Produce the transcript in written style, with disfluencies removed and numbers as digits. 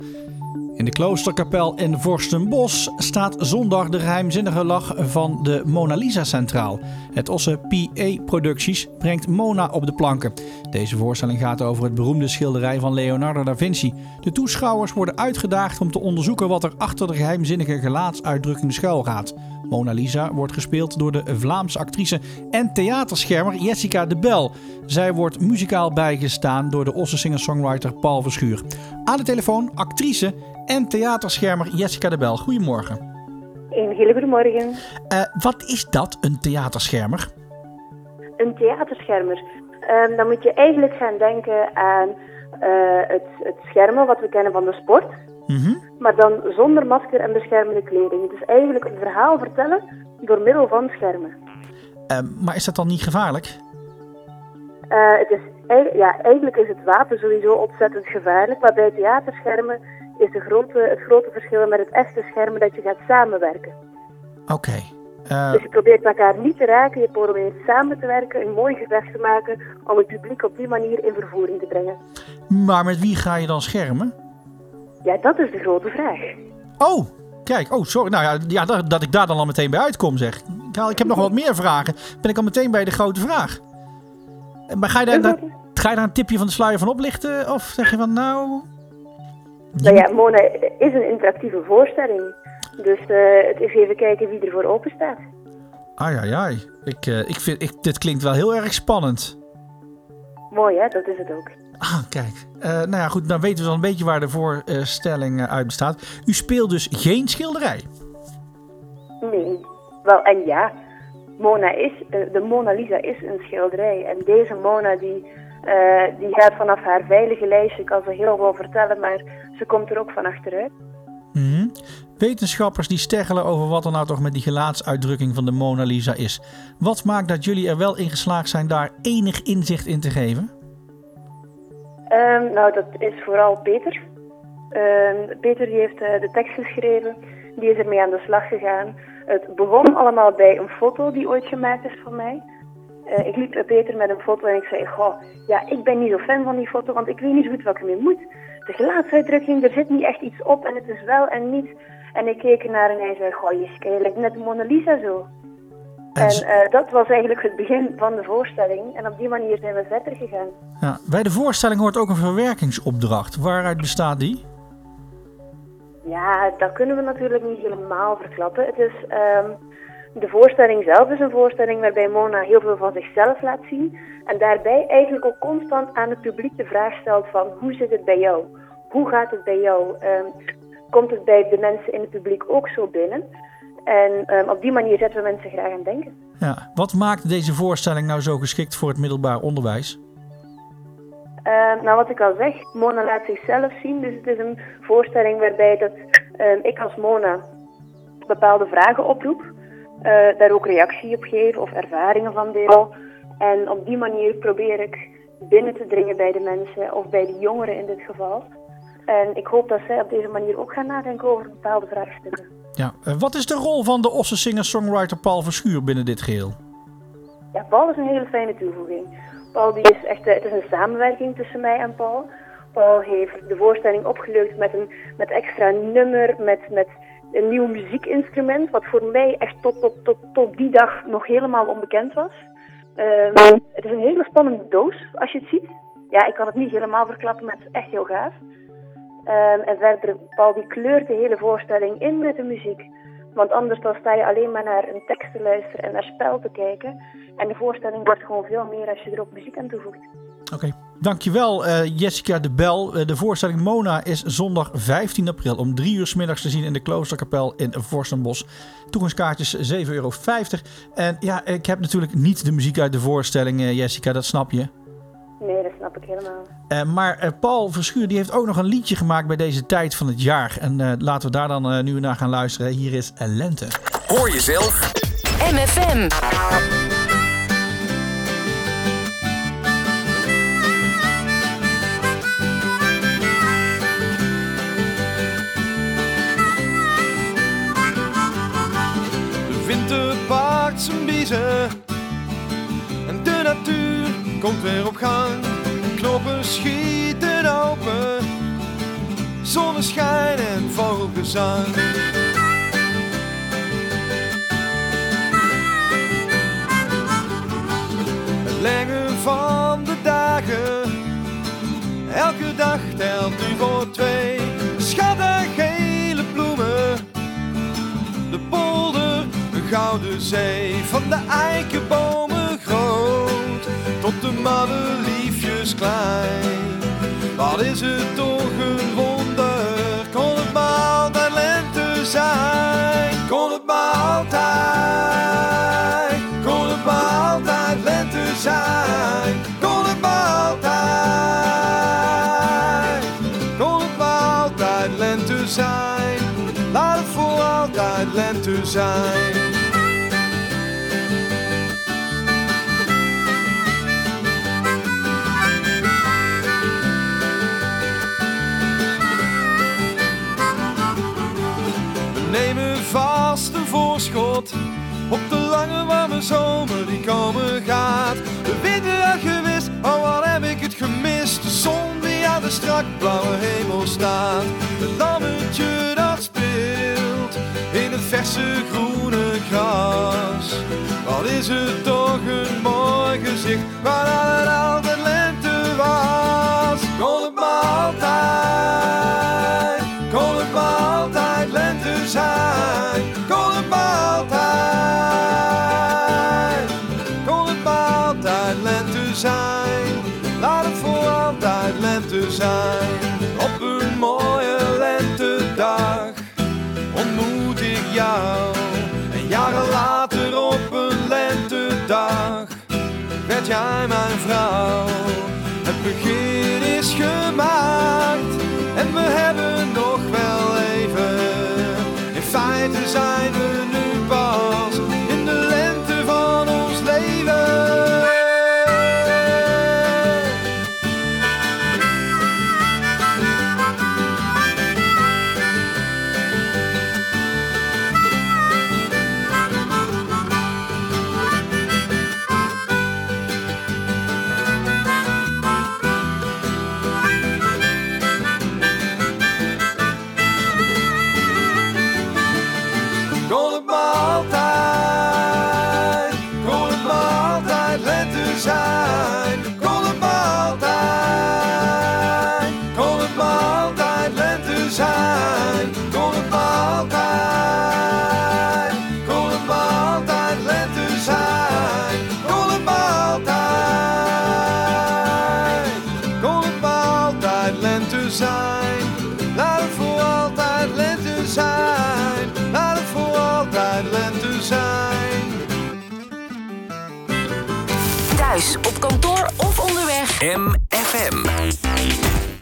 In de Kloosterkapel in Vorstenbos staat zondag de geheimzinnige lach van de Mona Lisa centraal. Het Osse PA Producties brengt Mona op de planken. Deze voorstelling gaat over het beroemde schilderij van Leonardo da Vinci. De toeschouwers worden uitgedaagd om te onderzoeken wat er achter de geheimzinnige gelaatsuitdrukking schuil gaat. Mona Lisa wordt gespeeld door de Vlaamse actrice en theaterschermer Jessica de Bel. Zij wordt muzikaal bijgestaan door de Osse singer-songwriter Paul Verschuur. Aan de telefoon actrice en theaterschermer Jessica de Bel. Goedemorgen. Een hele goede morgen. Wat is dat, een theaterschermer? Een theaterschermer. Dan moet je eigenlijk gaan denken aan het schermen wat we kennen van de sport. Mm-hmm. Maar dan zonder masker en beschermende kleding. Dus eigenlijk een verhaal vertellen door middel van schermen. Maar is dat dan niet gevaarlijk? Eigenlijk is het wapen sowieso ontzettend gevaarlijk. Maar bij theaterschermen is het grote verschil met het echte schermen dat je gaat samenwerken. Oké. Dus je probeert elkaar niet te raken, je probeert samen te werken, een mooi gevecht te maken om het publiek op die manier in vervoering te brengen. Maar met wie ga je dan schermen? Ja, dat is de grote vraag. Oh, kijk. Oh, sorry. Nou ja, dat ik daar dan al meteen bij uitkom, zeg. Ik heb nog wat meer vragen. Ben ik al meteen bij de grote vraag. Maar ga je daar een tipje van de sluier van oplichten? Of zeg je van nou... Nou ja, Mona is een interactieve voorstelling. Dus het is even kijken wie ervoor open staat. Ai. Dit klinkt wel heel erg spannend. Mooi hè, dat is het ook. Ah, kijk. Nou ja, goed, dan weten we wel een beetje waar de voorstelling uit bestaat. U speelt dus geen schilderij? Nee. Wel, en ja. De Mona Lisa is een schilderij. En deze Mona die gaat vanaf haar veilige lijstje, kan ze heel wel vertellen, maar ze komt er ook van achteruit. Mm-hmm. Wetenschappers die steggelen over wat er nou toch met die gelaatsuitdrukking van de Mona Lisa is. Wat maakt dat jullie er wel in geslaagd zijn daar enig inzicht in te geven? Nou, dat is vooral Peter. Peter die heeft de tekst geschreven. Die is ermee aan de slag gegaan. Het begon allemaal bij een foto die ooit gemaakt is van mij. Ik liep Peter met een foto en ik zei, ik ben niet zo fan van die foto, want ik weet niet zo goed wat ik ermee moet. De gelaatsuitdrukking, er zit niet echt iets op en het is wel en niet. En ik keek ernaar en hij zei, je lijkt net de Mona Lisa zo. En dat was eigenlijk het begin van de voorstelling. En op die manier zijn we verder gegaan. Ja, bij de voorstelling hoort ook een verwerkingsopdracht. Waaruit bestaat die? Ja, dat kunnen we natuurlijk niet helemaal verklappen. Het is, de voorstelling zelf is een voorstelling waarbij Mona heel veel van zichzelf laat zien. En daarbij eigenlijk ook constant aan het publiek de vraag stelt van hoe zit het bij jou? Hoe gaat het bij jou? Komt het bij de mensen in het publiek ook zo binnen? En op die manier zetten we mensen graag aan het denken. Ja, wat maakt deze voorstelling nou zo geschikt voor het middelbaar onderwijs? Nou, wat ik al zeg, Mona laat zichzelf zien. Dus het is een voorstelling waarbij dat, ik als Mona bepaalde vragen oproep. Daar ook reactie op geef of ervaringen van deel. En op die manier probeer ik binnen te dringen bij de mensen of bij de jongeren in dit geval. En ik hoop dat zij op deze manier ook gaan nadenken over bepaalde vraagstukken. Ja, wat is de rol van de Osse singer-songwriter Paul Verschuur binnen dit geheel? Ja, Paul is een hele fijne toevoeging. Paul die is echt, het is een samenwerking tussen mij en Paul. Paul heeft de voorstelling opgeleukt met extra nummer, met een nieuw muziekinstrument, wat voor mij echt tot die dag nog helemaal onbekend was. Het is een hele spannende doos, als je het ziet. Ja, ik kan het niet helemaal verklappen, maar het is echt heel gaaf. En verder, Paul die kleurt de hele voorstelling in met de muziek. Want anders dan sta je alleen maar naar een tekst te luisteren en naar spel te kijken. En de voorstelling wordt gewoon veel meer als je er ook muziek aan toevoegt. Oké. Dankjewel Jessica de Bel. De voorstelling Mona is zondag 15 april om 3 uur 's middags te zien in de Kloosterkapel in Vorstenbos. Toegangskaartjes €7,50. En ja, ik heb natuurlijk niet de muziek uit de voorstelling, Jessica, dat snap je. Nee, dat snap ik helemaal. Maar Paul Verschuur die heeft ook nog een liedje gemaakt bij deze tijd van het jaar. En laten we daar dan nu naar gaan luisteren. Hier is Lente. Hoor jezelf. MFM. De winter paakt zijn biezen en de natuur komt weer op gang. Knopen schieten open, zonneschijn en vogelgezang. Het lengen van de dagen, elke dag telt nu voor twee. Schat en gele bloemen, de polder, een gouden zee. Van de eikenbomen groot, tot de madeliefjes klein. Wat is het toch een wonder, kon het maar altijd lente zijn. Kon het maar altijd, kon het maar altijd lente zijn. Kon het maar altijd, kon het maar altijd lente zijn. Laat het voor altijd lente zijn. Nemen vast een voorschot op de lange warme zomer die komen gaat. De winter had gewist, oh wat heb ik het gemist. De zon die aan de strak blauwe hemel staat. Het lammetje dat speelt in het verse groene gras. Wat is het toch een mooi gezicht, waar het altijd lente was. Kon het maar altijd, kon het maar altijd lente zijn. Kon het maar altijd, kon het maar altijd lente zijn. Laat het voor altijd lente zijn. Op een mooie lentedag ontmoet ik jou. En jaren later op een lentedag werd jij mijn vrouw. Het begin is gemaakt en we hebben nog wel even. In feite zijn we nu pas in de lente van ons leven. Kon het maar altijd, kon het maar altijd lente zijn. Kon het maar altijd, kon het maar altijd lente zijn. Kon het maar altijd, kon het maar altijd lente zijn. Kon het maar altijd, kon het maar altijd lente zijn. Laat het voor altijd lente zijn. Laat het voor altijd lente zijn. Thuis, op kantoor of onderweg. MFM.